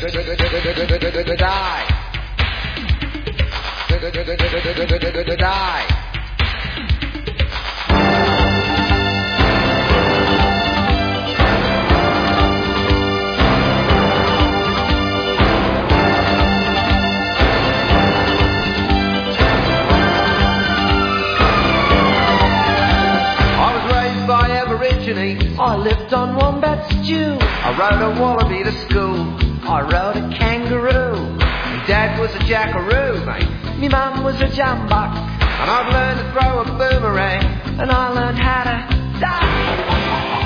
I lived on wombat stew. I rode a wallaby to school. I rode a kangaroo. My dad was a jackaroo, mate. Me mum was a jumbuck. And I've learned to throw a boomerang. And I learned how to duck.